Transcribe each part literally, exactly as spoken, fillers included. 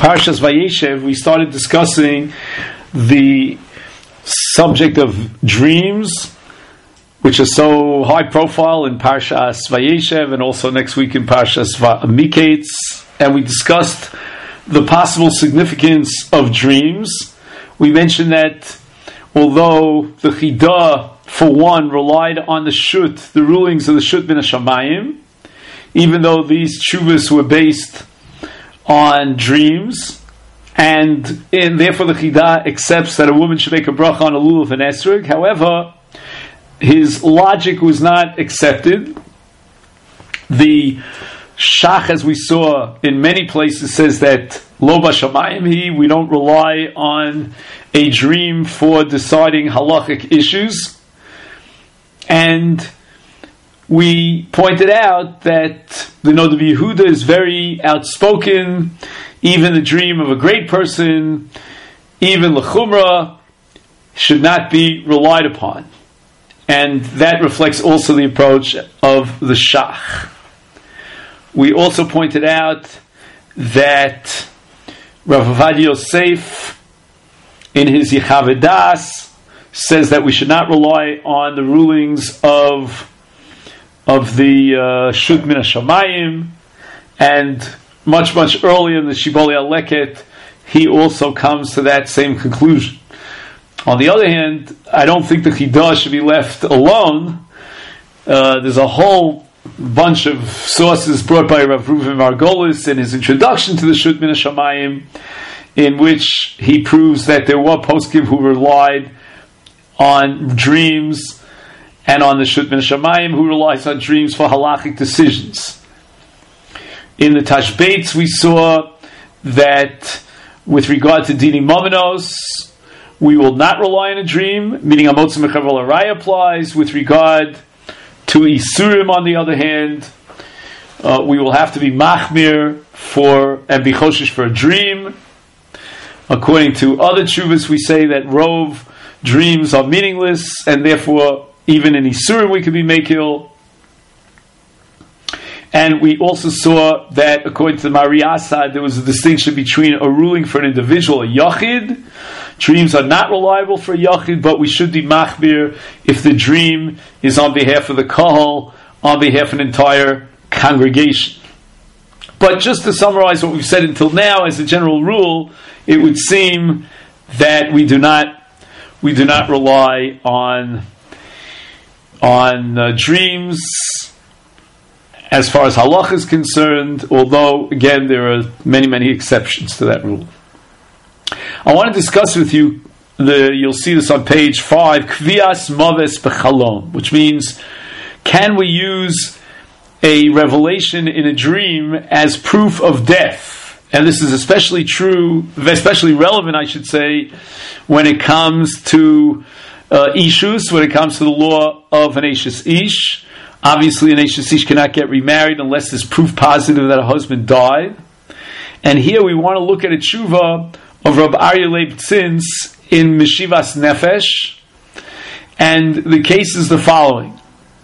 Parshas Vayeshev, we started discussing the subject of dreams, which is so high profile in Parshas Vayeshev and also next week in Parshas Miketz, and we discussed the possible significance of dreams. We mentioned that although the Chidah, for one, relied on the Shut, the rulings of the Shut Min HaShamayim, even though these tshuvas were based on dreams, and, and therefore the Chidah accepts that a woman should make a bracha on a lulav and esrog. However, his logic was not accepted. The Shach, as we saw in many places, says that lo b'shamayim hi, we don't rely on a dream for deciding halachic issues. And we pointed out that the Noda B'Yehuda is very outspoken. Even the dream of a great person, even l'chumra, should not be relied upon. And that reflects also the approach of the Shach. We also pointed out that Rav Ovadia Yosef, in his Yechavedas, says that we should not rely on the rulings of of the uh, Shut Min HaShamayim, and much, much earlier in the Shibbolei HaLeket, he also comes to that same conclusion. On the other hand, I don't think the Chidah should be left alone. Uh, there's a whole bunch of sources brought by Rav Reuven Margolis in his introduction to the Shut Min HaShamayim, in which he proves that there were poskim who relied on dreams, and on the Shut Min HaShamayim who relies on dreams for halachic decisions. In the Tashbeitz we saw that with regard to Dini Momenos, we will not rely on a dream, meaning Amotz Mechavel Arai applies. With regard to Isurim, on the other hand, uh, we will have to be Machmir for and be Choshesh for a dream. According to other tshuvas, we say that Rov dreams are meaningless, and therefore even in Isurim we could be Mekil. And we also saw that according to the Mari Asad, there was a distinction between a ruling for an individual, a Yachid. Dreams are not reliable for a Yachid, but we should be Machbir if the dream is on behalf of the Kahal, on behalf of an entire congregation. But just to summarize what we've said until now, as a general rule, it would seem that we do not we do not rely on on uh, dreams as far as halach is concerned, although, again, there are many, many exceptions to that rule. I want to discuss with you, the you'll see this on page five, Kvias Maves Bechalom, which means, can we use a revelation in a dream as proof of death? And this is especially true, especially relevant, I should say, when it comes to uh, Ishus, when it comes to the law of an Eishes Ish. Obviously, an Eishes Ish cannot get remarried unless there's proof positive that a husband died. And here we want to look at a tshuva of Rab Aryeh Leib Tzins in Meshivas Nefesh. And the case is the following.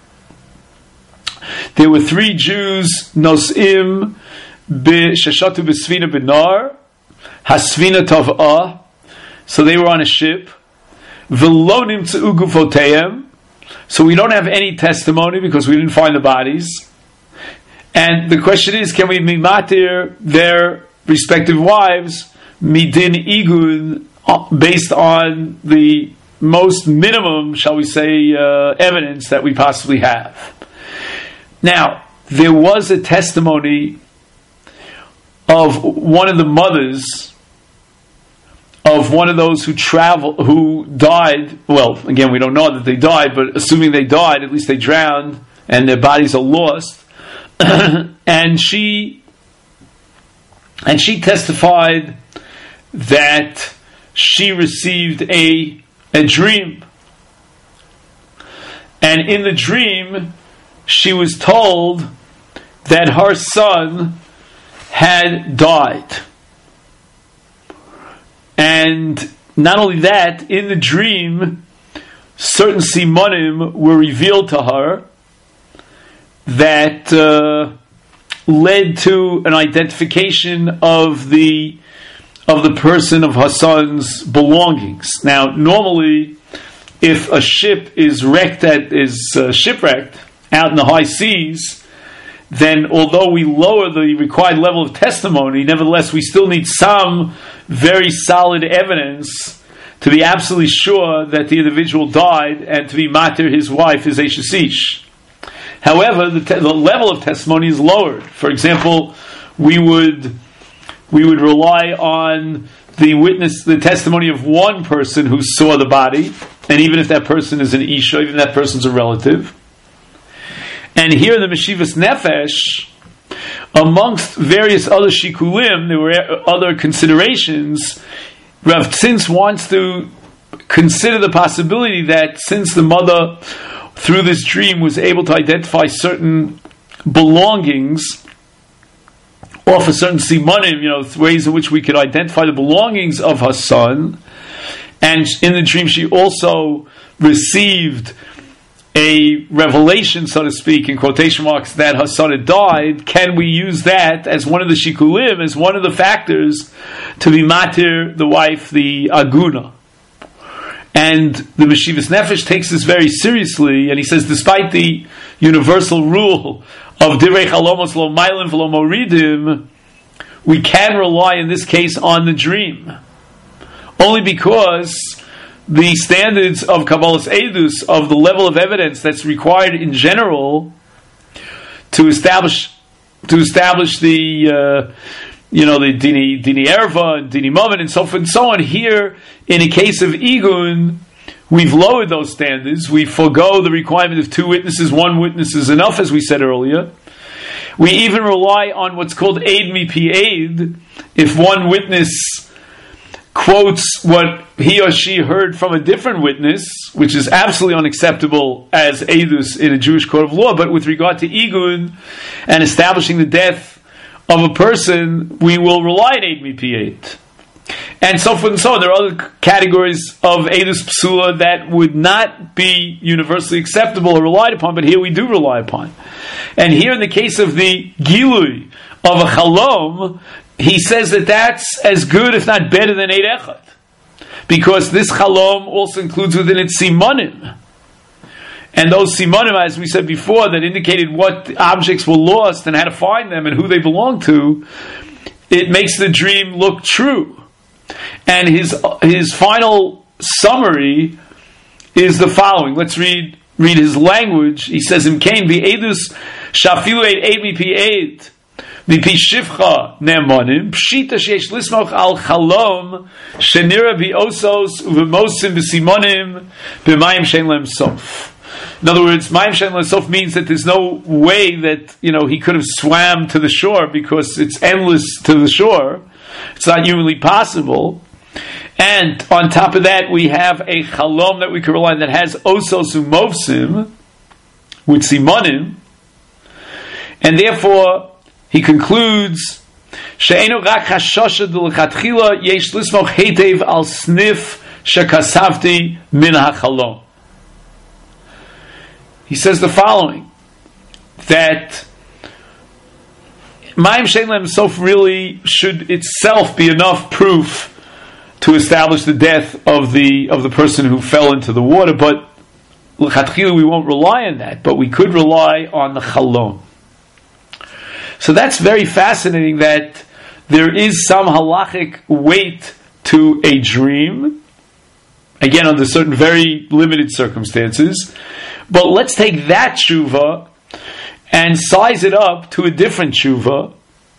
There were three Jews, Nos'im Sheshatu B'Svina B'Nar, Hasvina Tov'ah. So they were on a ship. V'lo nimtzeu gufoteim. So we don't have any testimony because we didn't find the bodies. And the question is, can we mimatir their respective wives midin igun based on the most minimum, shall we say, uh, evidence that we possibly have? Now, there was a testimony of one of the mothers of one of those who travel, who died. Well, again, we don't know that they died, but assuming they died, at least they drowned and their bodies are lost. and she, and she testified that she received a a dream, and in the dream, she was told that her son had died. And not only that, in the dream, certain simanim were revealed to her that uh, led to an identification of the of the person of Hassan's belongings. Now, normally, if a ship is wrecked, at, is uh, shipwrecked out in the high seas, then although we lower the required level of testimony, nevertheless we still need some very solid evidence to be absolutely sure that the individual died and to be matir his wife, his Eshes Ish. However, the, te- the level of testimony is lowered. For example, we would we would rely on the witness, the testimony of one person who saw the body, and even if that person is an Isha, even if that person's a relative. And here in the Meshivas Nefesh, amongst various other shikulim, there were other considerations. Rav Tzins wants to consider the possibility that since the mother, through this dream, was able to identify certain belongings, or for certain simanim, you know, ways in which we could identify the belongings of her son, and in the dream she also received a revelation, so to speak, in quotation marks, that her son had died, can we use that as one of the shikulim, as one of the factors to be matir the wife, the aguna? And the Meshivas Nefesh takes this very seriously, and he says, despite the universal rule of divrei chalomos lo mailin v'lo moridim, we can rely in this case on the dream, only because the standards of Kabbalah's Eidus, of the level of evidence that's required in general to establish to establish the uh, you know the dini dini erva and dini moment and so forth and so on. Here, in a case of igun, we've lowered those standards. We forgo the requirement of two witnesses. One witness is enough, as we said earlier. We even rely on what's called aid mi pi aid. If one witness quotes what he or she heard from a different witness, which is absolutely unacceptable as eidus in a Jewish court of law, but with regard to igun and establishing the death of a person, we will rely on eid mi pi aid. And so forth and so on. There are other categories of eidus psula that would not be universally acceptable or relied upon, but here we do rely upon. And here in the case of the gilui of a chalom, he says that that's as good, if not better, than Eid Echad, because this chalom also includes within it simanim, and those simanim, as we said before, that indicated what objects were lost and how to find them and who they belong to. It makes the dream look true. And his his final summary is the following. Let's read read his language. He says, "Im kain bi edus shafilu eid mi pi eid." Mipi shivcha ne'emanim pshita sheyesh lismoch al chalom shenira biosos uvemosim b'simonim b'mayim shein lem sof. In other words, mayim shein lem sof means that there's no way that, you know, he could have swam to the shore because it's endless to the shore. It's not humanly possible. And on top of that, we have a chalom that we can rely on that has osos umovsim with simonim, and therefore he concludes, "She'enu rak hashosha d'lechatchila yesh lismoch heitev al snif shekasavti min hachalom." He says the following, that Mayim Shein Lem Sof really should itself be enough proof to establish the death of the of the person who fell into the water, but l'chatchila we won't rely on that, but we could rely on the chalom. So that's very fascinating, that there is some halachic weight to a dream, again under certain very limited circumstances. But let's take that tshuva and size it up to a different tshuva,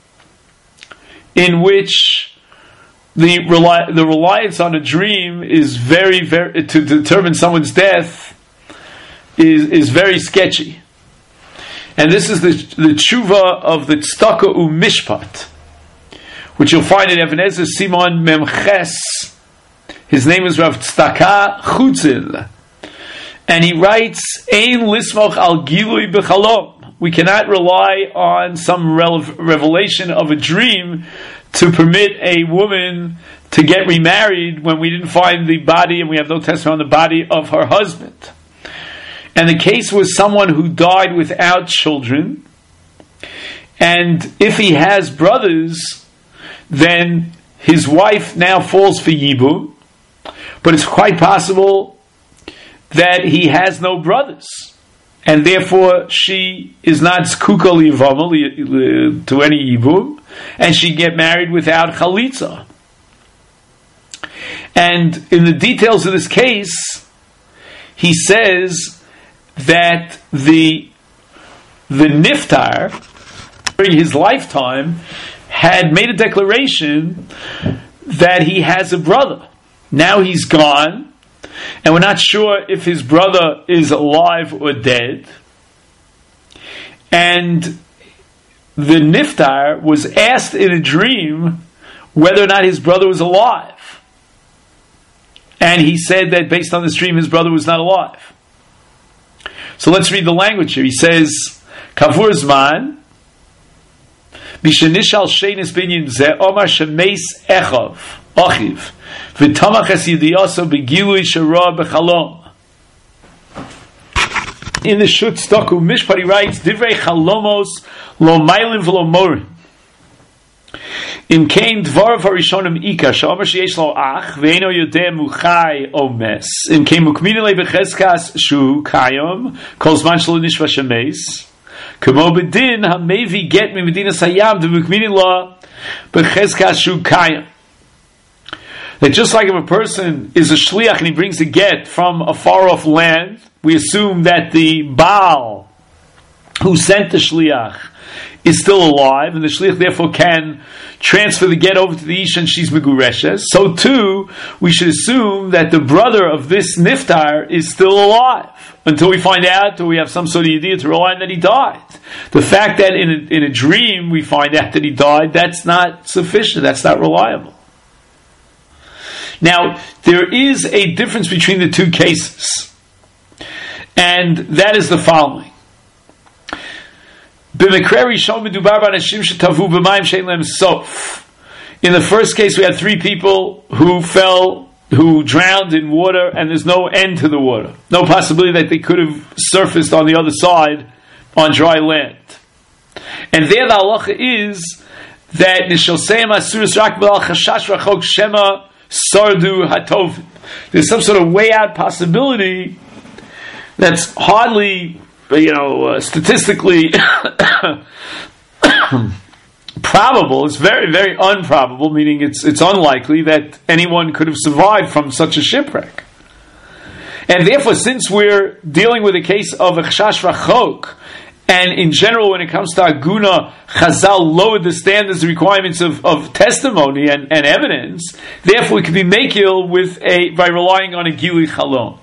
in which the rely, the reliance on a dream is very, very to determine someone's death is is very sketchy. And this is the, the tshuva of the Tzedakah u'Mishpat, which you'll find in Even Ezer Simon Memches. His name is Rav Tzedakah Chutzil, and he writes, "Ein lismoch al gilui b'chalom." We cannot rely on some rele- revelation of a dream to permit a woman to get remarried when we didn't find the body and we have no testimony on the body of her husband. And the case was someone who died without children, and if he has brothers, then his wife now falls for Yibum, but it's quite possible that he has no brothers, and therefore she is not zkuka liyivama to any Yibum, and she get married without chalitza. And in the details of this case, he says that the the niftar during his lifetime had made a declaration that he has a brother. Now he's gone, and we're not sure if his brother is alive or dead. And the niftar was asked in a dream whether or not his brother was alive. And he said that based on this dream, his brother was not alive. So let's read the language here. He says, Kavur Zman, Bishanishal Sheinis Binyin Ze, Omar Shemeis Echav, Achiv, V'tamach Es Yidiyaso Begilui Shara B'chalom. In the Shut Stoku Mishpah, he writes, Divrei Chalomos Lo Mailim V'lo Morim. Im kein dvar varishonim ika shomer sheyesh lo ach ve'eno yodeh muchai o mes im kein mukminin le becheskas shu kayom kol zman shelo nishva shemeis kamo bedin hamevi get mi medina sayam de mukminin lo becheskas shu kayom. That just like if a person is a shliach and he brings a get from a far off land, we assume that the Baal who sent the shliach is still alive, and the shliach therefore can transfer the get over to the isha and she's megureshes. So too, we should assume that the brother of this niftar is still alive until we find out, or we have some sort of idea to rely on that he died. The fact that in a, in a dream we find out that he died, that's not sufficient, that's not reliable. Now, there is a difference between the two cases, and that is the following. In the first case, we had three people who fell, who drowned in water, and there's no end to the water. No possibility that they could have surfaced on the other side on dry land. And there the halacha is that there's some sort of way out possibility that's hardly, you know, uh, statistically probable. It's very, very unprobable, meaning it's it's unlikely that anyone could have survived from such a shipwreck. And therefore, since we're dealing with a case of a chashash v'chok, and in general, when it comes to aguna, Chazal lowered the standards, the requirements of, of testimony and, and evidence, therefore we can be mekil with a by relying on a gilui chalom.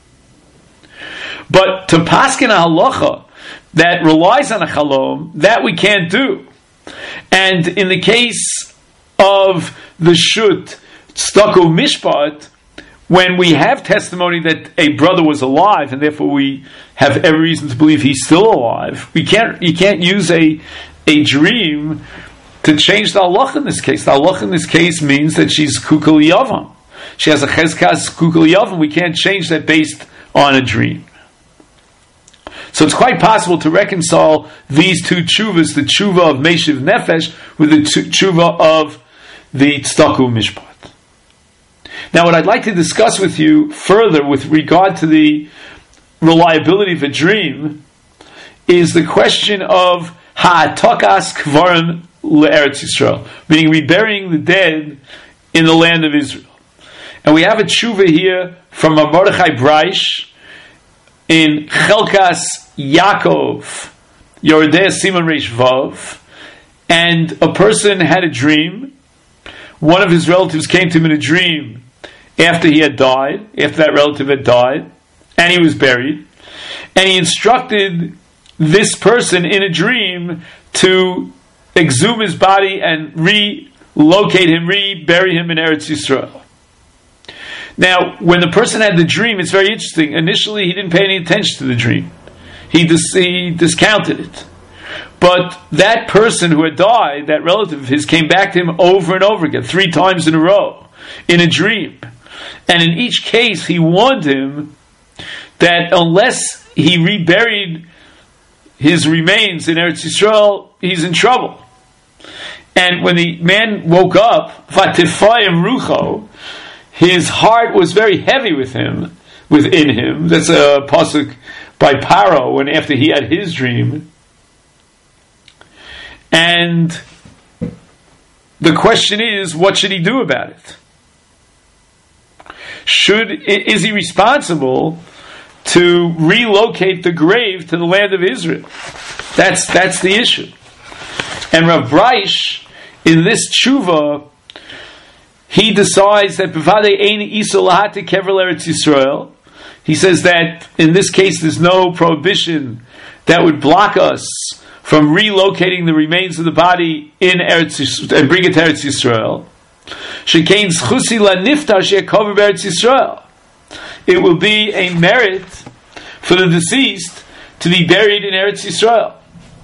But to paskin a halacha that relies on a chalom, that we can't do. And in the case of the shut tztaku mishpat, when we have testimony that a brother was alive, and therefore we have every reason to believe he's still alive, we can't. You can't use a a dream to change the halacha in this case. The halacha in this case means that she's kukul yavam. She has a chezkas kukul yavam. We can't change that based on a dream. So it's quite possible to reconcile these two tshuvas, the tshuva of Meshiv Nefesh with the tshuva of the Tztaku Mishpat. Now what I'd like to discuss with you further with regard to the reliability of a dream is the question of Ha'atakas Kvarim Le'eretz Yisrael, meaning reburying the dead in the land of Israel. And we have a tshuva here from Mordechai Breish in Chelkas Yaakov, Yordeh Simon Reish Vav, and a person had a dream. One of his relatives came to him in a dream after he had died, after that relative had died, and he was buried. And he instructed this person in a dream to exhume his body and relocate him, re-bury him in Eretz Yisrael. Now, when the person had the dream, it's very interesting. Initially, he didn't pay any attention to the dream. He, dis- he discounted it. But that person who had died, that relative of his, came back to him over and over again, three times in a row, in a dream. And in each case, he warned him that unless he reburied his remains in Eretz Yisrael, he's in trouble. And when the man woke up, Vatifayim Rucho, his heart was very heavy with him, within him. That's a pasuk by Paro, when after he had his dream. And the question is, what should he do about it? Should is he responsible to relocate the grave to the land of Israel? That's that's the issue. And Rav Breish, in this tshuva, he decides that b'vadei ein isur lahati kever l'Eretz Yisrael. He says that in this case there's no prohibition that would block us from relocating the remains of the body in Eretz Yisrael and bring it to Eretz Yisrael. Shekein zchusi laniftar she'yakover b'Eretz Yisrael. It will be a merit for the deceased to be buried in Eretz Yisrael.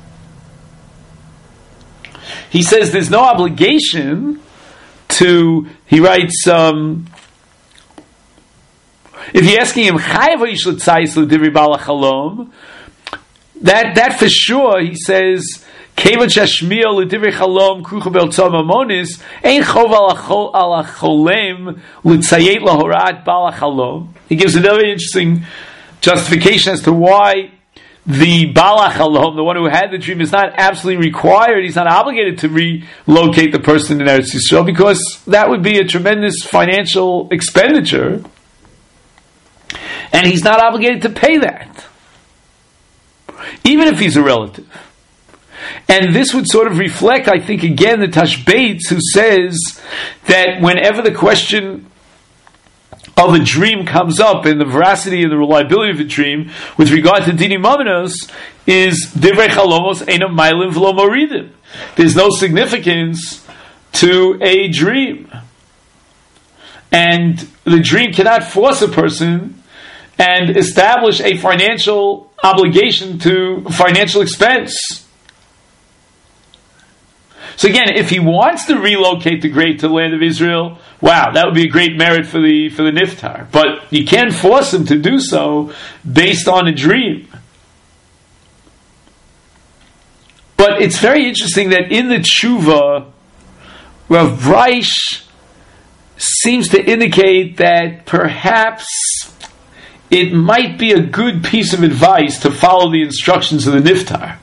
He says there's no obligation to, he writes, um, if you're asking him, that, that for sure, he says, he gives a very interesting justification as to why the Bala Chalom, the one who had the dream, is not absolutely required, he's not obligated to relocate the person in Eretz Yisrael, because that would be a tremendous financial expenditure, and he's not obligated to pay that, even if he's a relative. And this would sort of reflect, I think, again, the Tashbaitz, who says that whenever the question of a dream comes up, and the veracity and the reliability of the dream with regard to Dini Mamanos, is Divrei Chalomos Einam Mailim V'lo Moridim. There's no significance to a dream, and the dream cannot force a person and establish a financial obligation to financial expense. So again, if he wants to relocate the grave to the land of Israel, wow, that would be a great merit for the for the niftar. But you can't force him to do so based on a dream. But it's very interesting that in the tshuva, Rav Breish seems to indicate that perhaps it might be a good piece of advice to follow the instructions of the niftar.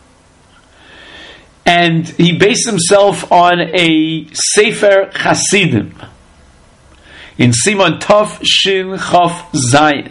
And he based himself on a Sefer Chasidim in Siman Tov Shin Chaf Zayin.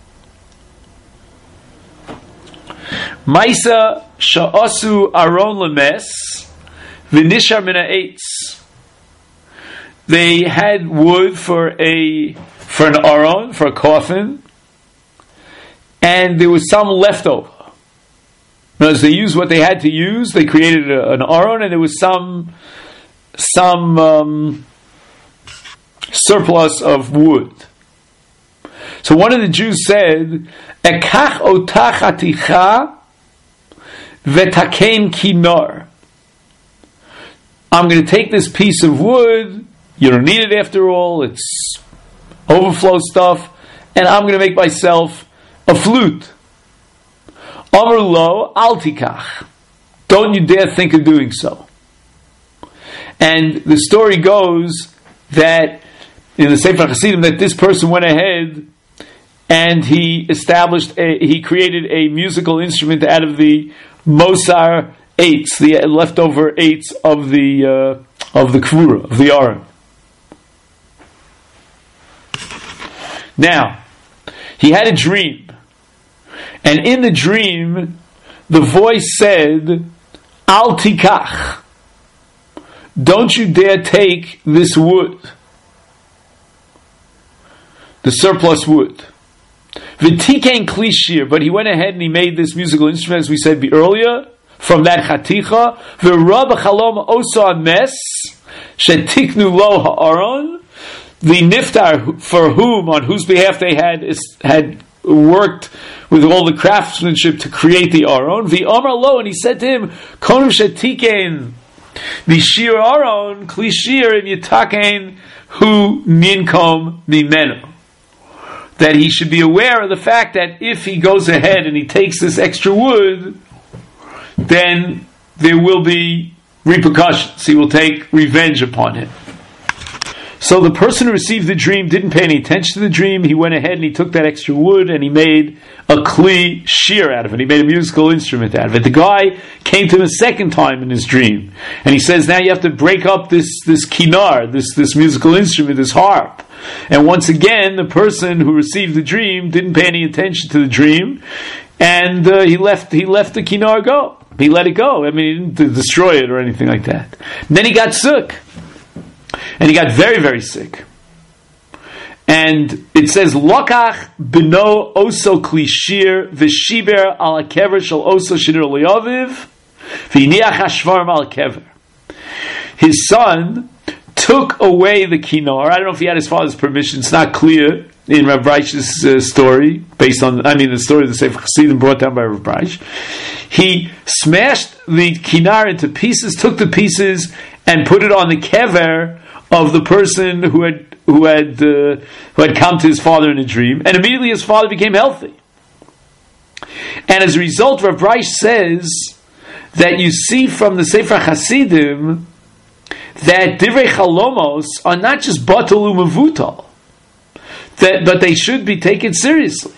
Maisa Sha'asu Aron Lemes V'nishar Min Ha'etz. They had wood for a for an aron, for a coffin, and there was some left over. As they used what they had to use, they created a, an aron, and there was some some um, surplus of wood. So one of the Jews said, "Ekach otach aticha v'taken kinor." I'm going to take this piece of wood. You don't need it after all. It's overflow stuff, and I'm going to make myself a flute. Amar lo al tikach. Don't you dare think of doing so. And the story goes that in the Sefer Hasidim that this person went ahead and he established, a, he created a musical instrument out of the Mosar eights, the leftover eights of the uh, of the Kvura, of the Aron. Now, he had a dream. And in the dream, the voice said, Al tikach. Don't you dare take this wood. The surplus wood. V'tikein klishir. But he went ahead and he made this musical instrument, as we said earlier, from that chaticha. V'rab chalom osa mes, shetiknu lo ha'aron. The niftar, for whom, on whose behalf they had had worked with all the craftsmanship to create the aron, the Amar lo, and he said to him, Konu shetikein, the shir aron, kli shir, and yitakein, hu ninkom mimenu. That he should be aware of the fact that if he goes ahead and he takes this extra wood, then there will be repercussions. He will take revenge upon him. So the person who received the dream didn't pay any attention to the dream. He went ahead and he took that extra wood and he made a kli shir out of it. He made a musical instrument out of it. The guy came to him a second time in his dream, and he says, now you have to break up this, this kinar, this, this musical instrument, this harp. And once again, the person who received the dream didn't pay any attention to the dream, and uh, he left he left the kinar go. He let it go. I mean, he didn't destroy it or anything like that. And then he got sick. And he got very, very sick. And it says, Lokach bino oso klishir v'shiber al kever shel oso shinir liyaviv v'iniach hashvarim al kever. His son took away the kinar. I don't know if he had his father's permission. It's not clear in Rav Breich's uh, story, based on, I mean, the story of the Sefer Chassidim brought down by Rav Breich. He smashed the kinar into pieces, took the pieces, and put it on the kever of the person who had who had uh, who had come to his father in a dream, and immediately his father became healthy. And as a result, Rav Breich says that you see from the Sefer Hasidim that divrei chalomos are not just batal u'mevutal, that but they should be taken seriously.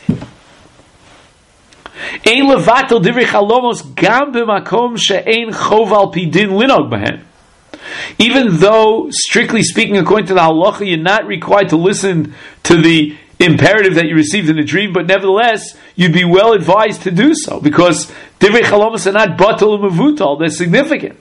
Ein levatel divrei chalomos gam b'makom she'ein chov al pi din linog b'hem. Even though, strictly speaking, according to the halacha, you're not required to listen to the imperative that you received in a dream, but nevertheless, you'd be well advised to do so, because divrei chalomos are not batal u'mevutal, they're significant.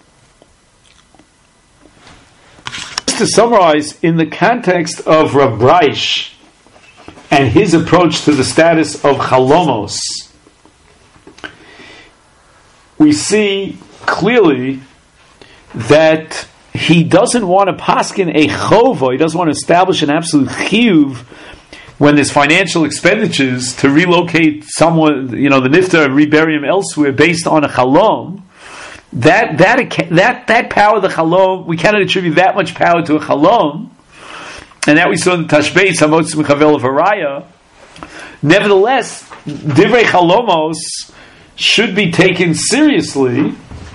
Just to summarize, in the context of Rav Breich and his approach to the status of chalomos, we see clearly that he doesn't want to paskin a chova, he doesn't want to establish an absolute chiyuv when there's financial expenditures to relocate someone, you know, the niftar and rebury him elsewhere based on a chalom. That that that that power of the chalom, we cannot attribute that much power to a chalom, and that we saw in the Tashbeitz Hamotz Mechavel of Haraya. Nevertheless, divrei chalomos should be taken seriously.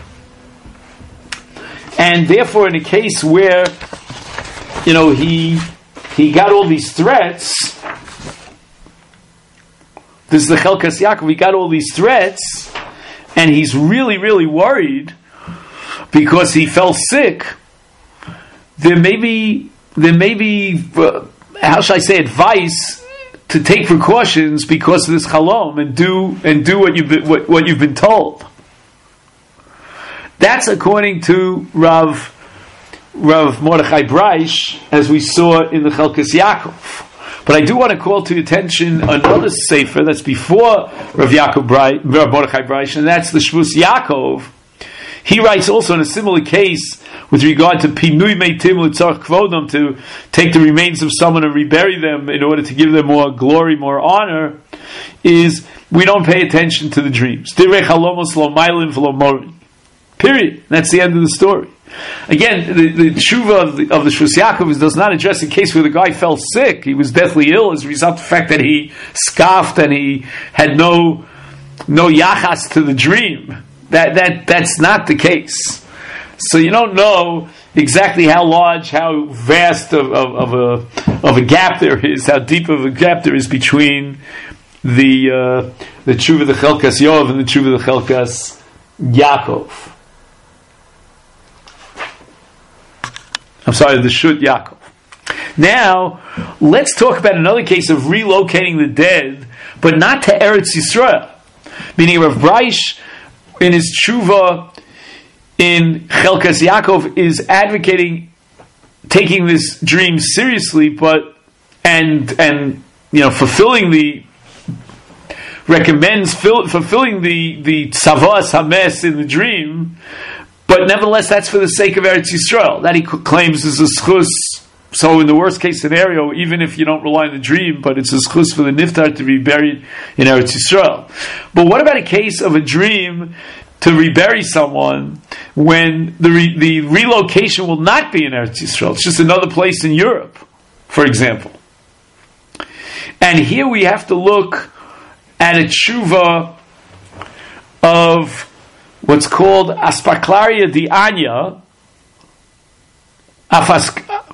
And therefore, in a case where, you know, he he got all these threats, this is the Chelkas Yaakov, he got all these threats, and he's really, really worried because he fell sick. There may be, there may be, uh, how shall I say, advice to take precautions because of this chalom and do and do what you've been, what, what you've been told. That's according to Rav Rav Mordechai Breich, as we saw in the Chelkas Yaakov. But I do want to call to your attention another sefer that's before Rav Yaakov Breich, Rav Mordechai Breich, and that's the Shvus Yaakov. He writes also in a similar case with regard to Pinui Meitim L'Tzarech Kvodam, to take the remains of someone and rebury them in order to give them more glory, more honor, is we don't pay attention to the dreams. Divrei chalomos lo mailin v'lo morin. Period. That's the end of the story. Again, the, the tshuva of the, of the Shvus Yaakov does not address a case where the guy fell sick, he was deathly ill as a result of the fact that he scoffed and he had no no yachas to the dream. That that that's not the case. So you don't know exactly how large, how vast of, of, of a of a gap there is, how deep of a gap there is between the uh, the tshuva of the Chelkas Yov and the tshuva of the Chelkas Yaakov. I'm sorry, the Shut Yaakov. Now, let's talk about another case of relocating the dead, but not to Eretz Yisrael. Meaning Rav Breich, in his tshuva in Chelkas Yaakov, is advocating taking this dream seriously, but and and you know fulfilling the recommends fill, fulfilling the the tzavas hames in the dream. But nevertheless, that's for the sake of Eretz Yisrael. That he claims is a schus. So in the worst case scenario, even if you don't rely on the dream, but it's a schus for the niftar to be buried in Eretz Yisrael. But what about a case of a dream to rebury someone when the re- the relocation will not be in Eretz Yisrael? It's just another place in Europe, for example. And here we have to look at a tshuva of what's called Aspaklaria di Anya, Afas,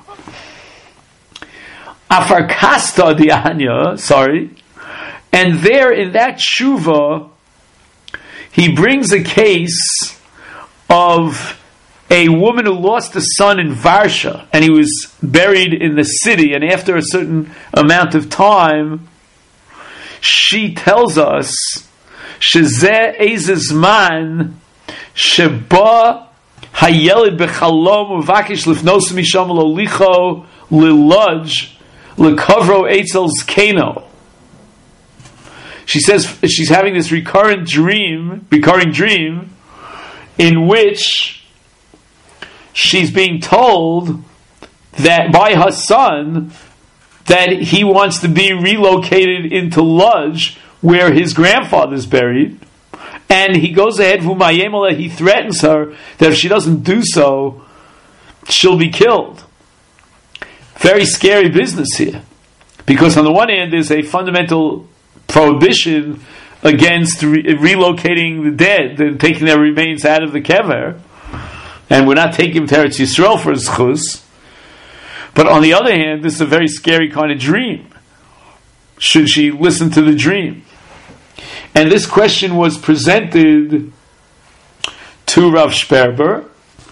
Afarkasta di Anya, sorry, and there in that tshuva, he brings a case of a woman who lost a son in Varsha, and he was buried in the city, and after a certain amount of time, she tells us, Shezeh ezezman sheba hayelid bechalom uvakish lifnos misham lolicho liludge lekavro eitzel zkeno. She says she's having this recurrent dream, recurring dream, in which she's being told that by her son that he wants to be relocated into Lodge, where his grandfather's buried, and he goes ahead, he threatens her that if she doesn't do so, she'll be killed. Very scary business here, because on the one hand there's a fundamental prohibition against re- relocating the dead and taking their remains out of the kever, and we're not taking them to Eretz Yisrael for zchus. But on the other hand, this is a very scary kind of dream. Should she listen to the dream? And this question was presented to Rav Sperber,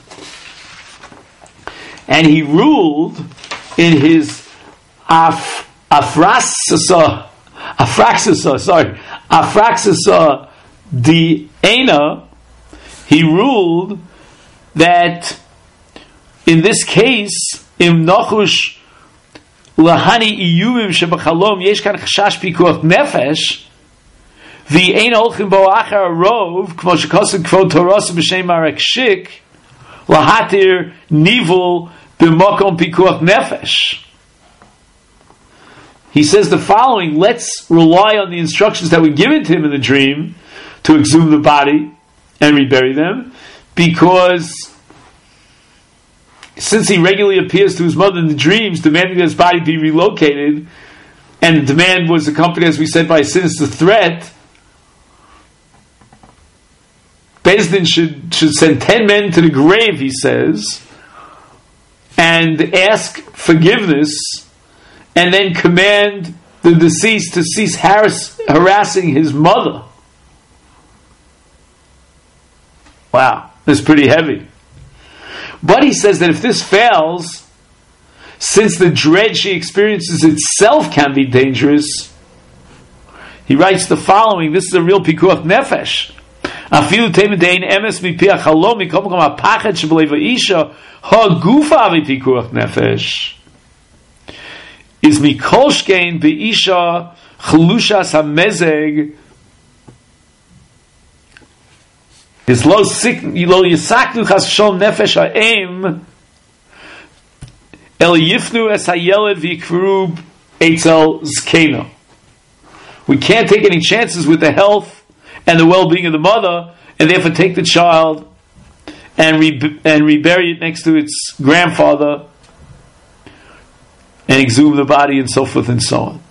and he ruled in his af, Afraxisa, Afraxisa, sorry, Afraxisa di Ena, he ruled that in this case, im nochush lahani iyuvim shebachalom yesh kan chashash pikuach nefesh v'ein olchim bo achar rov kmo shekosem kvod toros b'shem marek shik lahatir nivul b'mokom pikuach nefesh. He says the following: let's rely on the instructions that were given to him in the dream to exhume the body and rebury them, because since he regularly appears to his mother in the dreams, demanding that his body be relocated, and the demand was accompanied, as we said, by a sinister threat, Beis Din should, should send ten men to the grave, he says, and ask forgiveness, and then command the deceased to cease harass, harassing his mother. Wow, that's pretty heavy. But he says that if this fails, since the dread she experiences itself can be dangerous, he writes the following. This is a real pikuach nefesh. Afilu temedein emes mipiach halom mikom kom apachet shebeleva isha hagufa avi pikuach nefesh is mikol shkein beisha chlushas hamezeg is lo sik lo yisaknu chas shol nefesh ha'em el yifnu es hayeled v'yikrub eitzel zkeno. We can't take any chances with the health and the well-being of the mother, and therefore take the child and re- and rebury it next to its grandfather and exhume the body and so forth and so on.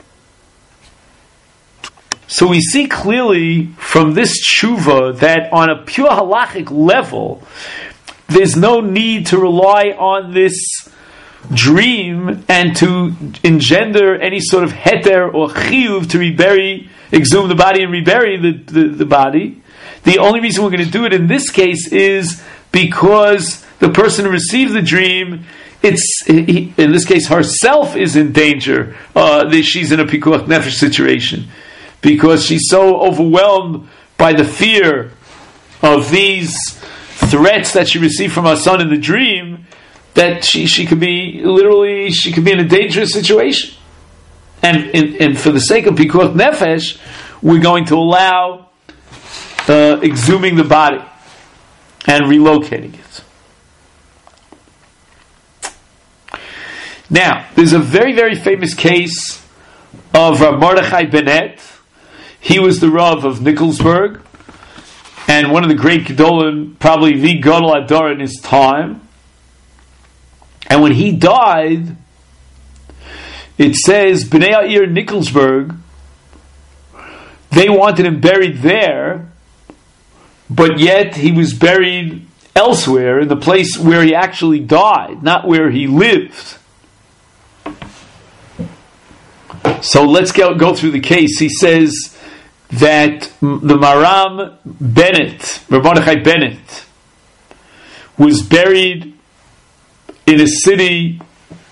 So we see clearly from this tshuva that on a pure halachic level, there's no need to rely on this dream and to engender any sort of heter or chiyuv to rebury, exhume the body and rebury the, the, the body. The only reason we're going to do it in this case is because the person who received the dream, it's he, in this case herself is in danger. Uh, that she's in a pikuach nefesh situation because she's so overwhelmed by the fear of these threats that she received from her son in the dream that she, she could be literally she could be in a dangerous situation. And, and, and for the sake of pikuach nefesh, we're going to allow uh, exhuming the body and relocating it. Now, there's a very, very famous case of Rav Mordechai Bennett. He was the Rav of Nikolsburg, and one of the great Gedolim, probably the Gadol Adar in his time. And when he died, it says, Bnei Ha'ir Nikolsburg, they wanted him buried there but yet he was buried elsewhere in the place where he actually died, not where he lived. So let's go, go through the case. He says that the Maram Bennett, Rav Mordechai Bennett, was buried in a city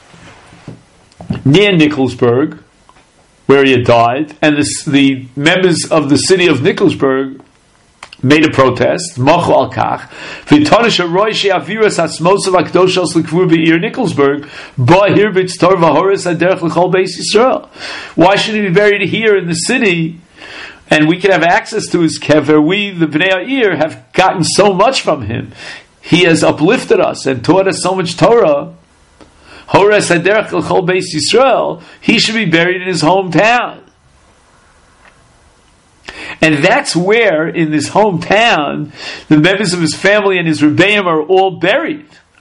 near Nikolsburg, where he had died, and the, the members of the city of Nikolsburg made a protest. Mochu al kach v'tonish haroy she'aviras hasmosav hakdoshos l'kvur be'ir Nikolsburg ba'hir b'tztor v'horis haderech l'chol beis Yisrael. Why should he be buried here in the city, and we can have access to his kever? We, the Bnei Ha'ir, have gotten so much from him. He has uplifted us and taught us so much Torah. Horis haderech l'chol beis Yisrael. He should be buried in his hometown. And that's where, in this hometown, the members of his family and his rebbeim are all buried.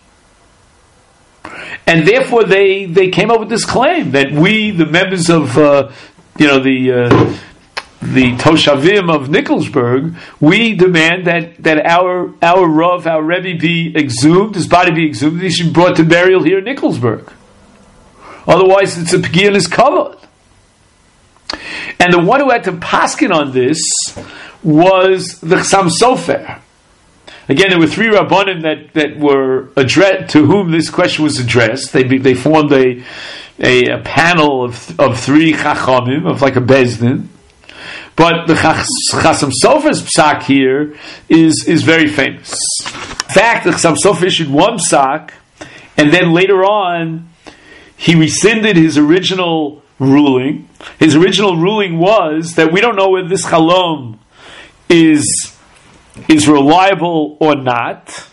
And therefore, they, they came up with this claim that we, the members of, uh, you know, the uh, the Toshavim of Nikolsburg, we demand that, that our our Rav, our Rebbe, be exhumed, his body be exhumed, he should be brought to burial here in Nikolsburg. Otherwise, it's a p'gi in his kavod. And the one who had to paskin on this was the Chassam Sofer. Again, there were three Rabbanim that, that were addressed, to whom this question was addressed. They they formed a a, a panel of of three Chachamim, of like a Bezdin. But the Chassam Sofer's psak here is, is very famous. In fact, the Chassam Sofer issued one psak, and then later on, he rescinded his original ruling. His original ruling was that we don't know whether this Chalom is, is reliable or not,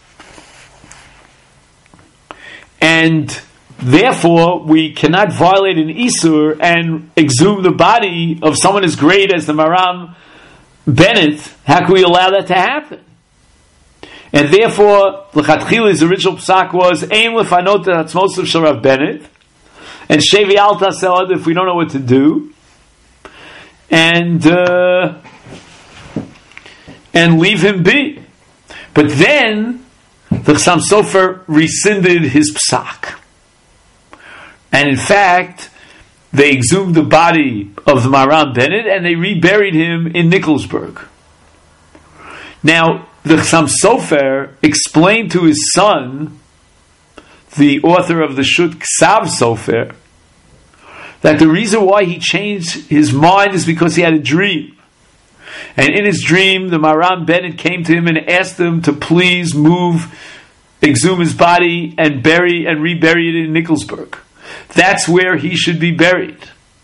and therefore we cannot violate an Isur and exhume the body of someone as great as the Maram Bennett. How can we allow that to happen? And therefore, L'chatchila, his original psak was Ein lefanot atzmosav shel Rav Bennett, and Shevi al taseh if we don't know what to do, and uh, and leave him be. But then the Chassam Sofer rescinded his psak, and in fact they exhumed the body of the Maram Bennett and they reburied him in Nikolsburg. Now the Chassam Sofer explained to his son, the author of the Shut Ksav Sofer, that the reason why he changed his mind is because he had a dream. And in his dream, the Maram Bennett came to him and asked him to please move, exhume his body and bury and rebury it in Nikolsburg. That's where he should be buried.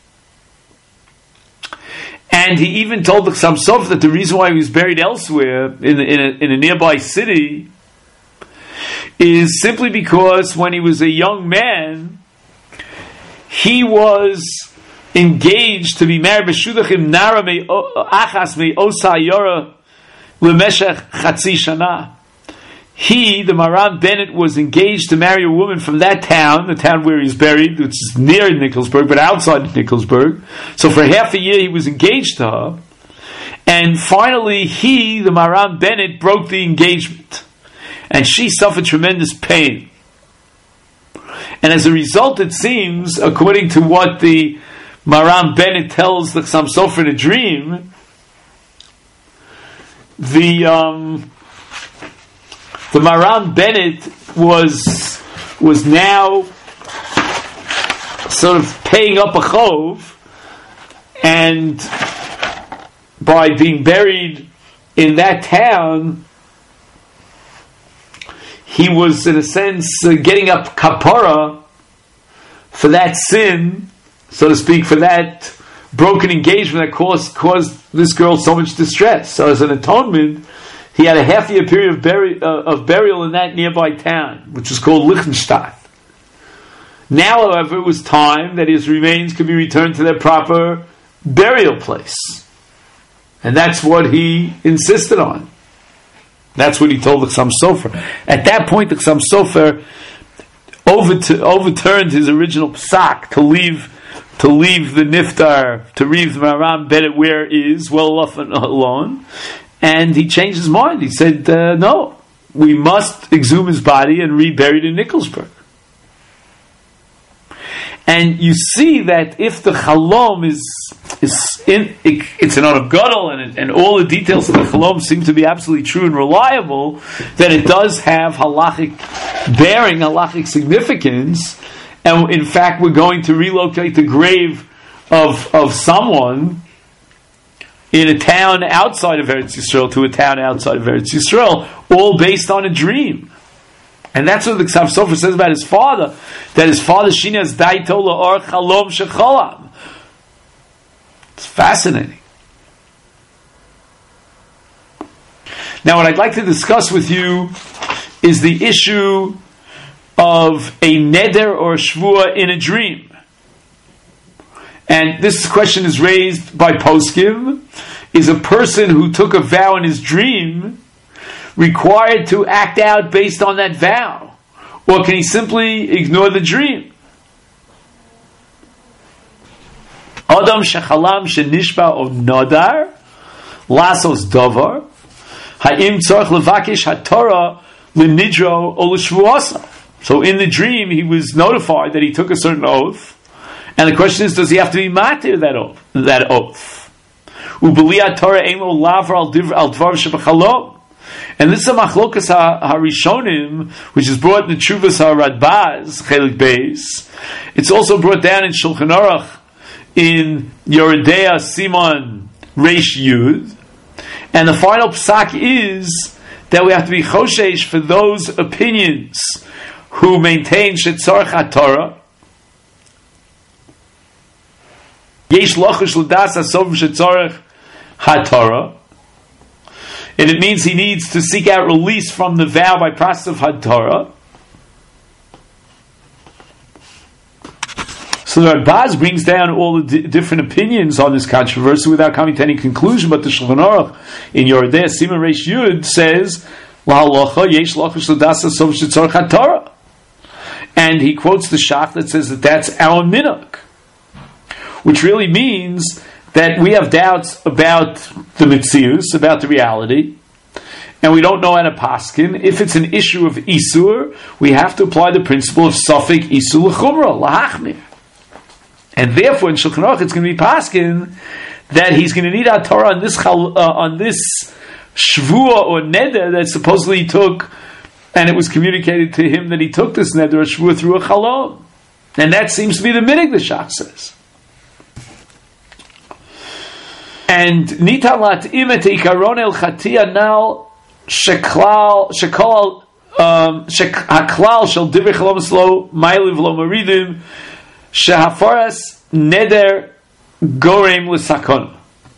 And he even told the Chassam Sofer that the reason why he was buried elsewhere, in, in, a, in a nearby city, is simply because when he was a young man, he was engaged to be married b'shudachim nara me achas me osa yora lemeshech chatzi shana. He, the Maram Bennett, was engaged to marry a woman from that town, the town where he's buried, which is near Nikolsburg, but outside Nikolsburg. So for half a year he was engaged to her. And finally he, the Maram Bennett, broke the engagement. And she suffered tremendous pain. And as a result, it seems, according to what the Maram Bennett tells the Chassam Sofer in a dream, the um, the Maram Bennett was was now sort of paying up a chov, and by being buried in that town, he was, in a sense, uh, getting up kapara for that sin, so to speak, for that broken engagement that caused caused this girl so much distress. So as an atonement, he had a half year period of, buri- uh, of burial in that nearby town, which was called Lichtenstadt. Now, however, it was time that his remains could be returned to their proper burial place. And that's what he insisted on. That's what he told the Chassam Sofer. At that point, the Chassam Sofer overt- overturned his original psak to leave to leave the niftar, to leave the Maram Bennett where it is, well off and alone, and he changed his mind. He said, uh, no, we must exhume his body and rebury it in Nikolsburg. And you see that if the Chalom is is in, it, it's an Olam Gadol, and, and all the details of the Chalom seem to be absolutely true and reliable, then it does have halachic bearing, halachic significance, and in fact we're going to relocate the grave of of someone in a town outside of Eretz Yisrael to a town outside of Eretz Yisrael, all based on a dream. And that's what the Ksav Sofer says about his father, that his father Shinas Daitola or Chalom Shecholam. It's fascinating. Now, what I'd like to discuss with you is the issue of a neder or a shvua in a dream. And this question is raised by Poskim. Is a person who took a vow in his dream required to act out based on that vow? Or can he simply ignore the dream? Adam shechalam shenishba o nodar lasos davar ha'im tzarich levakish haTorah l'nidro o l'shvuasa. So in the dream he was notified that he took a certain oath, and the question is, does he have to be matir that oath? That oath. Ubeli Torah ein lo lavar al dvar shebachalom. And this is a machlokas harishonim, which is brought in the Tshuvas HaRadbaz Chelik Beis. It's also brought down in Shulchan Aruch in Yoredea Simon Reish Yud. And the final psak is that we have to be choshesh for those opinions who maintain shetzarech haTorah. Yesh lochush l'das hasov shetzarech haTorah. And it means he needs to seek out release from the vow by process of haTorah. So the Rambaz brings down all the d- different opinions on this controversy without coming to any conclusion, but the Shulchan Aruch in Yoredeh Simon Reish Yud says, L'halacha yesh lachush l'das hasov shetzarech haTorah. And he quotes the Shach that says that that's our minhag, which really means that we have doubts about the Metzius, about the reality, and we don't know how to paskin. If it's an issue of Isur, we have to apply the principle of Safek Isur L'chumra, L'hachmir. And therefore in Shulchan Aruch it's going to be paskin that he's going to need a Torah on this, uh, on this Shvua or Neder that supposedly he took, and it was communicated to him that he took this Neder or Shvua through a Chalom. And that seems to be the minhag, the Shach says. And nitan lat'im et ikaron elchati anal sheklal shekol haklal shel divrei chalom slo ma'iliv lo maridim shehafaras neder gorem l'sakon.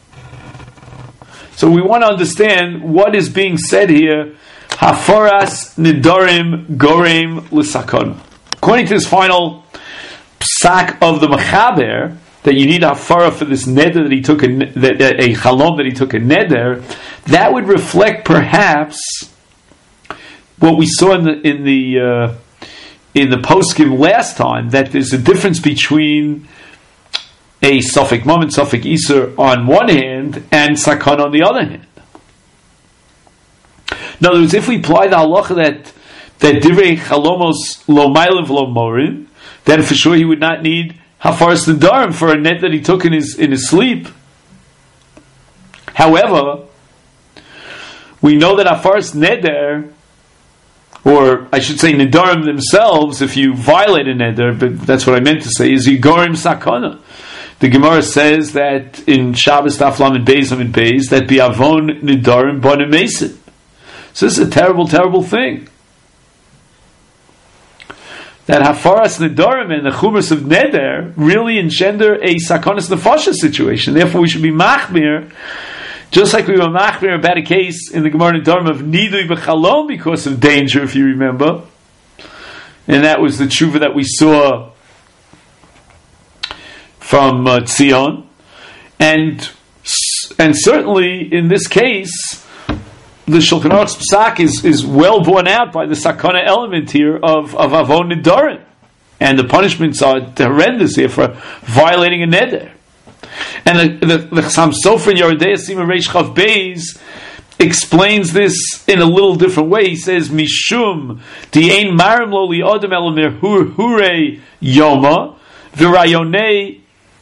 So we want to understand what is being said here. Hafaras nedarim gorem l'sakon. According to this final psak of the Mechaber, that you need a hafara for this neder that he took, a, that, a chalom that he took a neder, that would reflect perhaps what we saw in the in the uh, in the poskim last time, that there's a difference between a Safek Mom and Safek Isur on one hand and Sakon on the other hand. In other words, if we apply the halacha that that divrei chalomos lo ma'iliv lo morin, then for sure he would not need hafaras nedarim for a net that he took in his in his sleep. However, we know that hafaras neder, or I should say nedarim themselves, if you violate a neder, but that's what I meant to say, is yigorim sakana. The Gemara says that in Shabbos Daf Lamed Beis Lamed Beis that bi'avon nedarim bonim mesim. So this is a terrible, terrible thing. That hafaras nedarim and the chumras of neder really engender a sakonis nefasha situation. Therefore, we should be machmir, just like we were machmir about a case in the Gemara nedarim of nidui b'chalom because of danger, if you remember, and that was the tshuva that we saw from uh, Tzion, and and certainly in this case, the Shulchan Aruch's psak is, is well borne out by the sakana element here of, of avon nedarim, and the punishments are horrendous here for violating a neder. And the the, the Chassam Sofer in Yoredei Simon Reish Chav Beis explains this in a little different way. He says, Mishum di'ein marim lo li odem el merhure yoma v'rayonei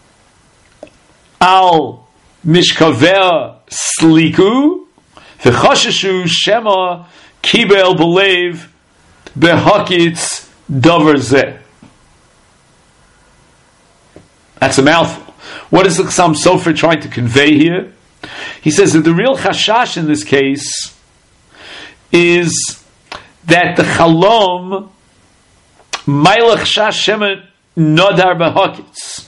al mishkaver sliku v'chasheshu shema kibel belev behakitz davar zeh. That's a mouthful. What is the Chassam Sofer trying to convey here? He says that the real chashash in this case is that the chalom mailach shash shema nodar behakitz.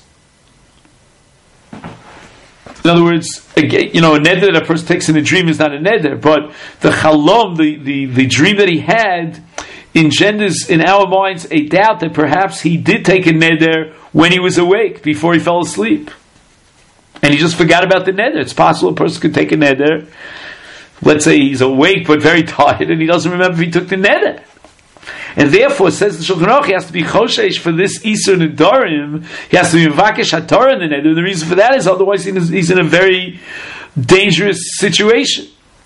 In other words, again, you know, a neder that a person takes in a dream is not a neder, but the chalom, the, the, the dream that he had, engenders in our minds a doubt that perhaps he did take a neder when he was awake, before he fell asleep. And he just forgot about the neder. It's possible a person could take a neder. Let's say he's awake but very tired and he doesn't remember if he took the neder. And therefore, says the Shulchan Aruch, he has to be choshesh for this Isur Nedarim. He has to be mevakesh haTorah in the neder. The reason for that is otherwise he's in a very dangerous situation.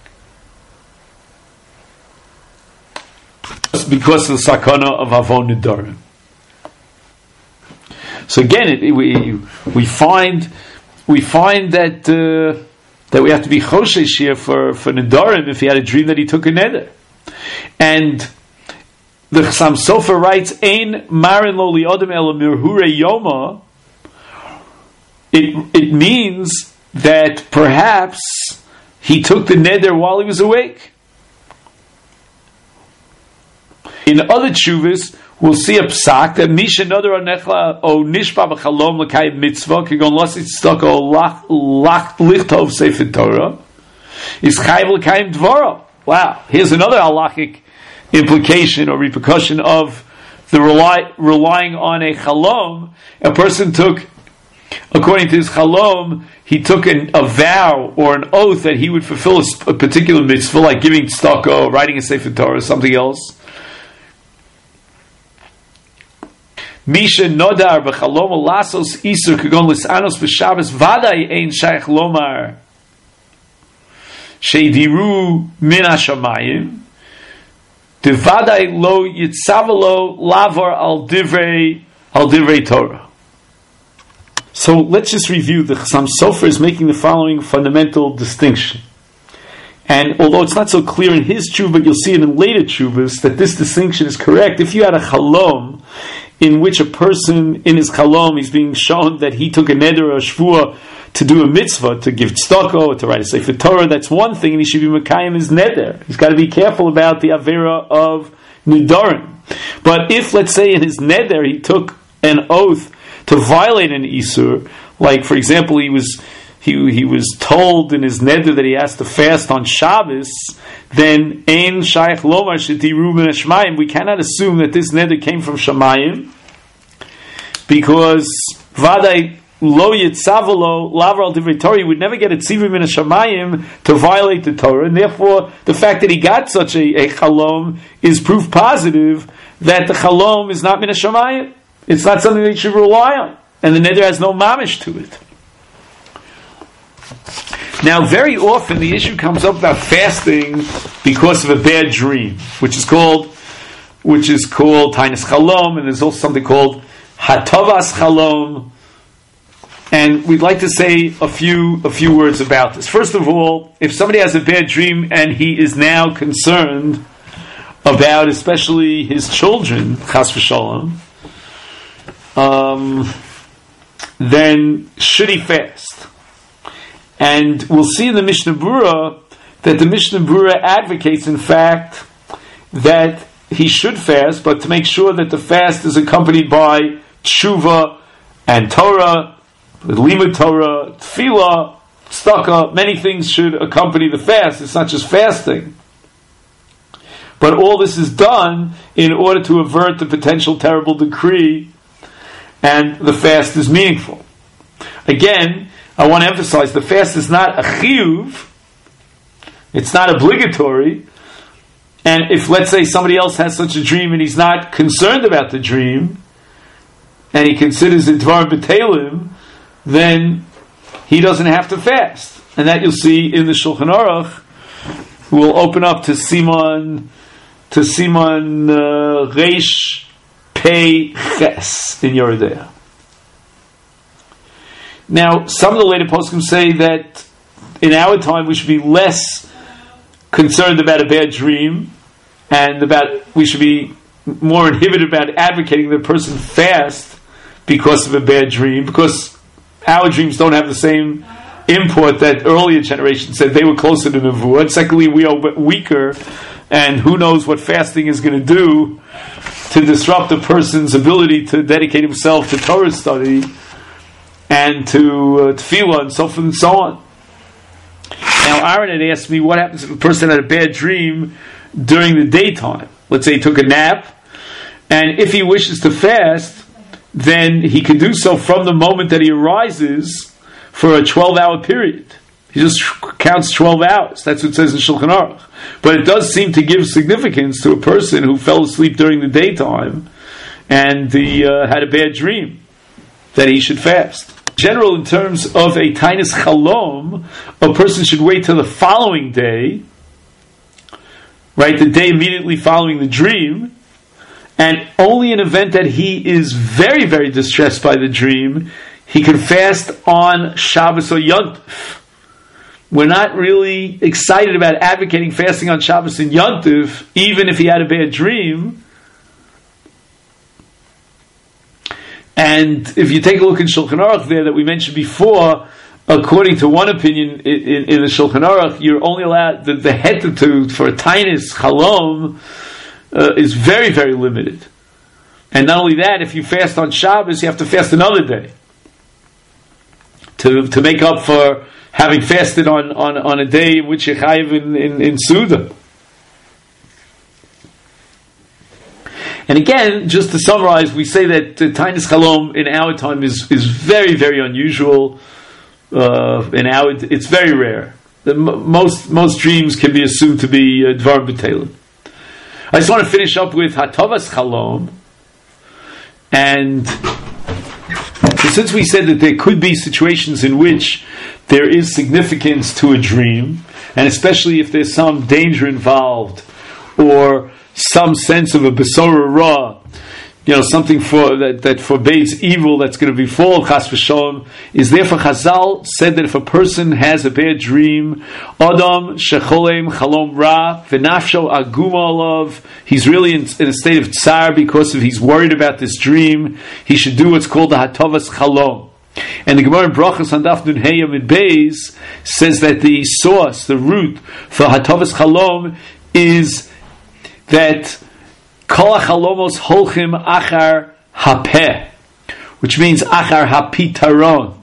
Because of the sakana of Avon Nedarim. So again, it, it, we we find we find that uh, that we have to be choshesh here for for Nedarim if he had a dream that he took a neder. And the Chassam Sofer writes, "Ein marin lo liodem el mirhure yoma." It it means that perhaps he took the neder while he was awake. In other tshuvas, we'll see a psak that misha nodar anechla o nishpa b'chalom l'kayim mitzvah kigon lasit tzedakah o lach lichtov sefer Torah is chayv l'kayim dvara. Wow, here's another halachic implication or repercussion of the rely, relying on a chalom. A person took, according to his chalom, he took an, a vow or an oath that he would fulfill a, a particular mitzvah, like giving tzedakah, writing a sefer Torah, or something else. Misha nodar b'chalom lasos isur kagon lisanos b'Shabbos vaday ein shaykh lomar sheidiru min hashamayim devaday lo yitzavalo lavar al divrei al divrei Torah. So let's just review. The Chassam Sofer is making the following fundamental distinction. And although it's not so clear in his tshuva, but you'll see it in later tshuvas that this distinction is correct. If you had a chalom in which a person in his chalom is being shown that he took a neder or a shvuah to do a mitzvah, to give tzedakah, to write a sefer Torah, that's one thing, and he should be mekayim his neder. He's got to be careful about the avera of nedarim. But if, let's say, in his neder he took an oath to violate an isur, like for example, he was he he was told in his neder that he has to fast on Shabbos, then ein shaykh lomar shetiru min hashmayim. We cannot assume that this neder came from Shamayim, because vaday lo yitzavalo lavar al divrei Torah. You would never get a tzivur min hashamayim to violate the Torah, and therefore the fact that he got such a, a chalom is proof positive that the chalom is not min hashamayim. It's not something that you should rely on, and the neder has no mamish to it. Now, very often the issue comes up about fasting because of a bad dream, which is called, which is called Tainas Chalom, and there's also something called Hatavas Chalom. And we'd like to say a few a few words about this. First of all, if somebody has a bad dream and he is now concerned about, especially his children, Chas v'Shalom, um, then should he fast? And we'll see in the Mishnah Berurah that the Mishnah Berurah advocates, in fact, that he should fast, but to make sure that the fast is accompanied by tshuva and Torah, limud Torah, tefillah, tzedakah. Many things should accompany the fast. It's not just fasting. But all this is done in order to avert the potential terrible decree, and the fast is meaningful. Again, I want to emphasize, the fast is not a chiyuv, it's not obligatory, and if, let's say, somebody else has such a dream and he's not concerned about the dream, and he considers it dvar b'telim, then he doesn't have to fast. And that you'll see in the Shulchan Aruch, we'll open up to Siman, to Siman uh, Reish Pei Ches in Yeridea. Now, some of the later poskim say that in our time we should be less concerned about a bad dream, and about we should be more inhibited about advocating that a person fast because of a bad dream, because our dreams don't have the same import that earlier generations said. They were closer to Nevuah. And secondly, we are weaker, and who knows what fasting is going to do to disrupt a person's ability to dedicate himself to Torah study and to uh, tefillah and so forth and so on. Now, Aaron had asked me what happens if a person had a bad dream during the daytime. Let's say he took a nap, and if he wishes to fast, then he can do so from the moment that he arises for a twelve-hour period. He just counts twelve hours. That's what it says in Shulchan Aruch. But it does seem to give significance to a person who fell asleep during the daytime and he uh, had a bad dream, that he should fast. In general, in terms of a tainis chalom, a person should wait till the following day, right, the day immediately following the dream, and only in event that he is very, very distressed by the dream, he can fast on Shabbos or Yom Tov. We're not really excited about advocating fasting on Shabbos and Yom Tov, even if he had a bad dream. And if you take a look in Shulchan Aruch there that we mentioned before, according to one opinion in, in, in the Shulchan Aruch, you're only allowed, the, the hetatut for a tainis chalom uh, is very, very limited. And not only that, if you fast on Shabbos, you have to fast another day to to make up for having fasted on, on, on a day in which you're chayiv in, in, in Suda. And again, just to summarize, we say that uh, tainis chalom in our time is, is very, very unusual. Uh, in our, it's very rare. The, most most dreams can be assumed to be uh, dvar b'telim. I just want to finish up with hatovas chalom, and since we said that there could be situations in which there is significance to a dream, and especially if there's some danger involved, or some sense of a besora ra, you know, something for that, that forbids evil that's going to befall chas v'sholom, is therefore Chazal said that if a person has a bad dream, Adam shecholem chalom ra v'nafsho aguma alav, he's really in, in a state of tsar because of he's worried about this dream, he should do what's called the hatovas chalom. And the Gemara in Brachos on Daf Nun Hey Amid Beis says that the source, the root for hatovas chalom is that kol hachalomos holchim achar hapeh, which means achar hapitaron,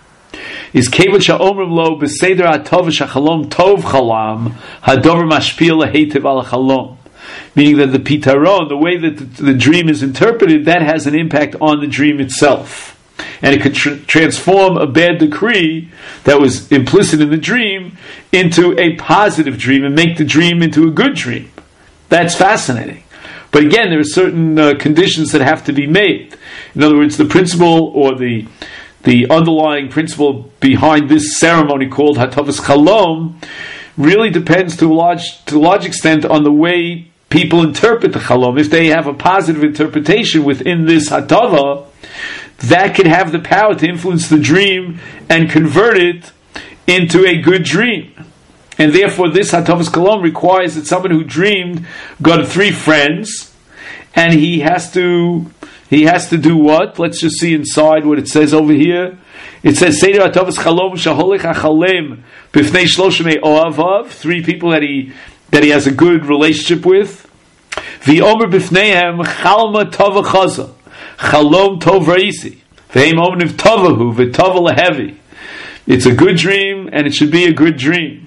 is kevod sha'omrim lo b'seder hatov shachalom tov chalam hadover mashpil lehetiv al chalom, meaning that the pitaron, the way that the, the dream is interpreted, that has an impact on the dream itself, and it could tr- transform a bad decree that was implicit in the dream into a positive dream and make the dream into a good dream. That's fascinating. But again, there are certain uh, conditions that have to be made. In other words, the principle or the the underlying principle behind this ceremony called Hatovas Chalom really depends to a large to a large extent on the way people interpret the Chalom. If they have a positive interpretation within this Hatava, that can have the power to influence the dream and convert it into a good dream. And therefore, this Hatovas Chalom requires that someone who dreamed got three friends, and he has to he has to do what? Let's just see inside what it says over here. It says Seder Hatovas Chalom shaholech achalem b'fnei shloshim oavav, three people that he that he has a good relationship with. V'omer b'fneihem chalma tova chaza chalom tov raisi v'heim omniv tovahu v'tova lehevi. It's a good dream, and it should be a good dream.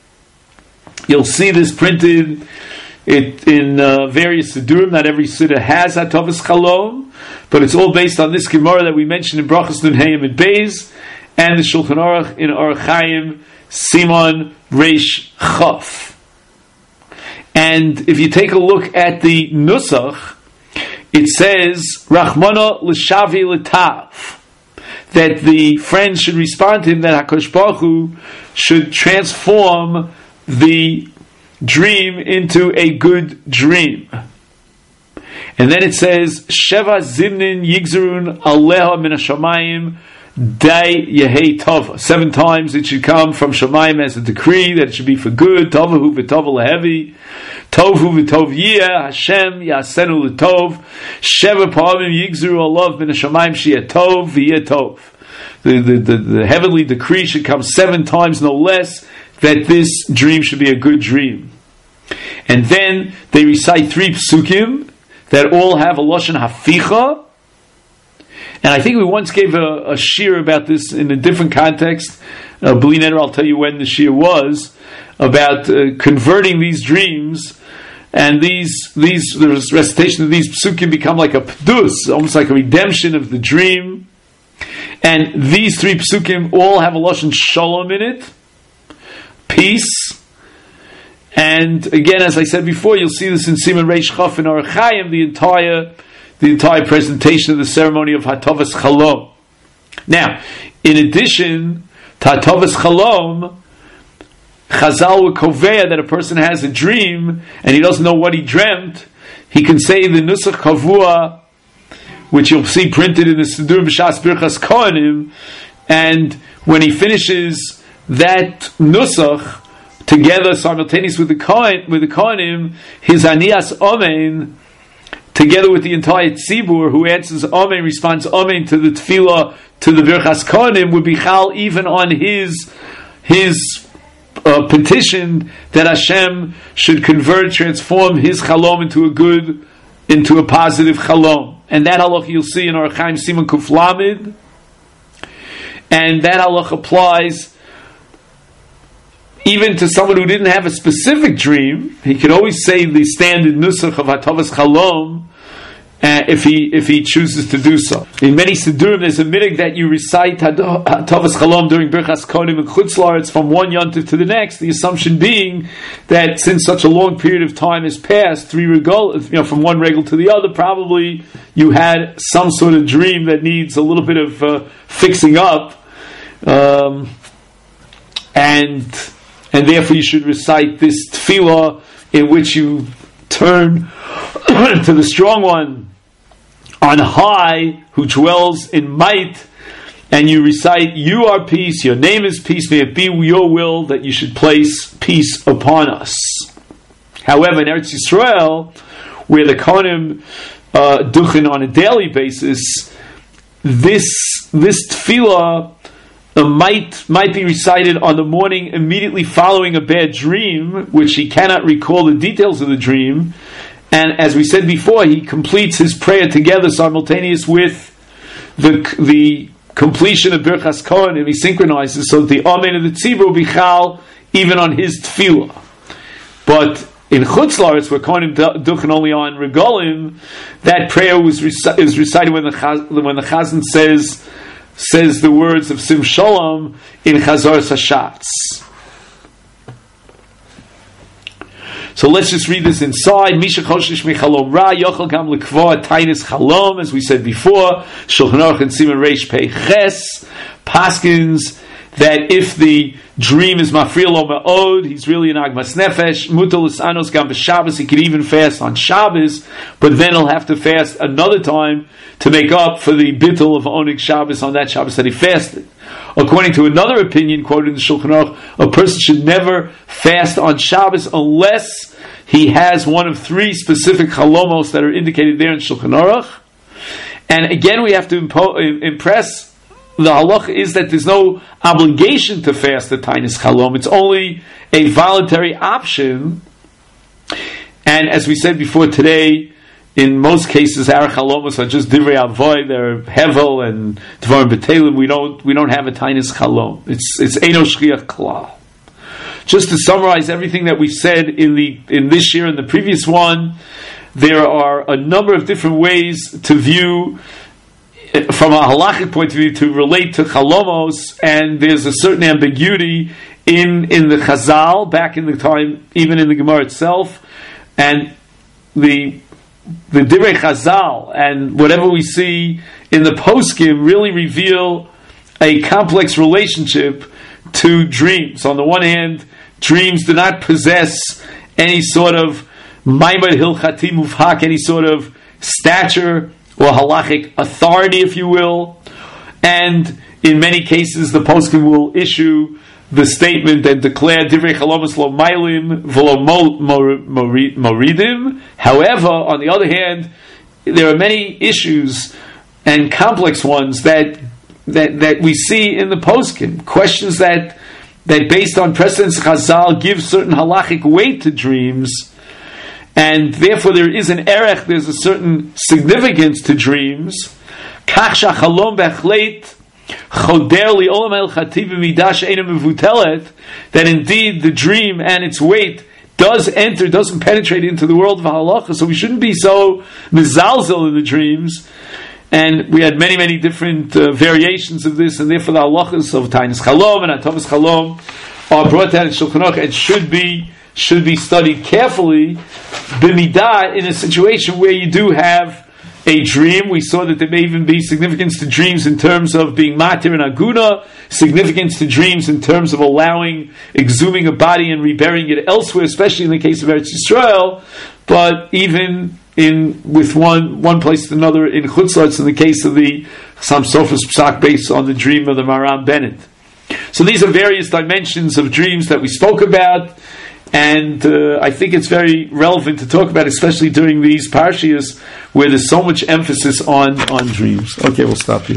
You'll see this printed it, in uh, various Siddurim. Not every Siddur has Hatovas Chalom, but it's all based on this Gemara that we mentioned in Brachos Nun Hey Amid Beis, and the Shulchan Aruch in Orach Chaim, Simon Reish Chaf. And if you take a look at the Nusach, it says, Rachmana l'shavi l'tav, that the friends should respond to him, that HaKadosh Baruch Hu should transform the dream into a good dream. And then it says, Sheva zimnin yigzerun aleha min hashamayim dai yehei tova. Seven times it should come from Shamayim as a decree that it should be for good. Tovahu v'tov lehevi. Tovu v'tov yiyeh. Hashem yasenu l'tov. Sheva pa'amim yigzeru alav min hashamayim sheyeh tov v'yeh tov. The, the, the, the heavenly decree should come seven times, no less, that this dream should be a good dream. And then they recite three psukim that all have a lashon haficha. And I think we once gave a, a shir about this in a different context. Uh, Bli Neder, I'll tell you when the shir was, about uh, converting these dreams, and these these the recitation of these psukim become like a pdus, almost like a redemption of the dream. And these three psukim all have a lashon shalom in it, peace. And again, as I said before, you'll see this in Siman Reish Chaf in Orach Chaim, the entire the entire presentation of the ceremony of Hatovas Chalom. Now, in addition to Hatovas Chalom, Chazal would kovea that a person has a dream and he doesn't know what he dreamt. He can say the Nusach Kavua, which you'll see printed in the Siddur B'Shas Birchas Kohanim, and when he finishes that Nusach together, simultaneous with the Kohen, with the Kohanim, his Anias Amen, together with the entire Tzibur who answers Amen, responds Amen to the Tefillah, to the Birchas Kohanim, would be chal even on his his uh, petition that Hashem should convert, transform his Chalom into a good, into a positive Chalom. And that halach you'll see in Orach Chaim Siman Kuf Lamed, and that halach applies even to someone who didn't have a specific dream. He could always say the standard nusach of Hatovas Chalom uh, if he if he chooses to do so. In many Siddurim, there's a minig that you recite Hatovas Chalom during Birchas Kohanim and Chutz La'aretz from one yontif to the next. The assumption being that since such a long period of time has passed, three regul, you know, from one regal to the other, probably you had some sort of dream that needs a little bit of uh, fixing up, um, and. And therefore you should recite this tefillah in which you turn to the strong one on high who dwells in might, and you recite, you are peace, your name is peace, may it be your will that you should place peace upon us. However, in Eretz Yisrael, where the Kohanim uh, duchen on a daily basis, this, this tefillah Uh, might might be recited on the morning immediately following a bad dream, which he cannot recall the details of the dream, and as we said before, he completes his prayer together simultaneous with the the completion of Birchas Kohanim, and he synchronizes so that the Amen of the Tzibur will be chal even on his tefillah. But in Chutz La'aretz, where Kohanim duchen only on regalim, that prayer was reci- is recited when the chaz- when the chazan says. says the words of Sim Shalom in Chazor Sashatz. So let's just read this inside. Misha Choshish Mechalom Ra Yochel Gam Lekva Tainis Chalom, as we said before. Shulchan Aruch and Siman Reish Pei Ches paskins that if the dream is mafriya lo ma'od, he's really an agmas nefesh. Mutal anos gam b'Shabbos, he could even fast on Shabbos, but then he'll have to fast another time to make up for the bittul of onig Shabbos on that Shabbos that he fasted. According to another opinion quoted in the Shulchan Aruch, a person should never fast on Shabbos unless he has one of three specific chalomos that are indicated there in Shulchan Aruch. And again, we have to impo- impress the halacha is that there's no obligation to fast the Tainis Chalom. It's only a voluntary option. And as we said before today, in most cases, our Chalomos are just Divrei Avoy, they're Hevel and Dvarim B'Telim. We don't we don't have a Tainis Chalom. It's it's Eino Shchiach Klal. Just to summarize everything that we said in the in this year and the previous one, there are a number of different ways to view, from a halachic point of view, to relate to Chalomos, and there's a certain ambiguity in, in the Chazal, back in the time, even in the Gemara itself, and the the Divrei Chazal, and whatever we see in the poskim really reveal a complex relationship to dreams. On the one hand, dreams do not possess any sort of Maimad Hilchati Mufhak, any sort of stature or halachic authority, if you will. And in many cases, the poskim will issue the statement and declare Divrei Chalomus lo mailim v'lo moridim. However, on the other hand, there are many issues and complex ones that that, that we see in the poskim. Questions that that based on precedents Chazal give certain halachic weight to dreams, and therefore there is an erech, there's a certain significance to dreams. Kach shachalom b'achleit that indeed the dream and its weight does enter, doesn't penetrate into the world of halacha, so we shouldn't be so mizalzel in the dreams. And we had many, many different uh, variations of this, and therefore the halachas of Tainis Chalom and Atavas Chalom are brought down in Shulchan Aruch and should be should be studied carefully, b'midah, in a situation where you do have a dream. We saw that there may even be significance to dreams in terms of being matir and aguna, significance to dreams in terms of allowing, exhuming a body and reburying it elsewhere, especially in the case of Eretz Yisrael, but even in with one one place to another in Chutz La'aretz, in the case of the Chassam Sofer's Psak based on the dream of the Maram Bennett. So these are various dimensions of dreams that we spoke about. And uh, I think it's very relevant to talk about, especially during these parshias where there's so much emphasis on, on dreams. Okay, we'll stop here.